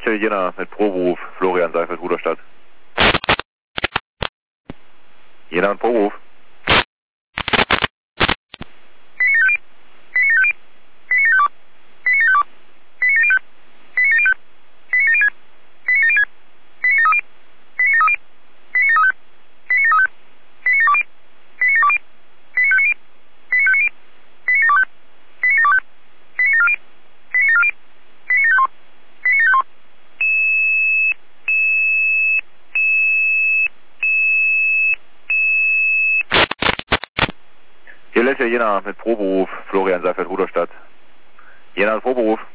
Lecce Jena mit Proberuf, Florian Seifert, Ruderstadt. Jena mit Proberuf. Hier Lecce Jena mit Proberuf, Florian Seifert, Ruderstadt. Jena mit Proberuf.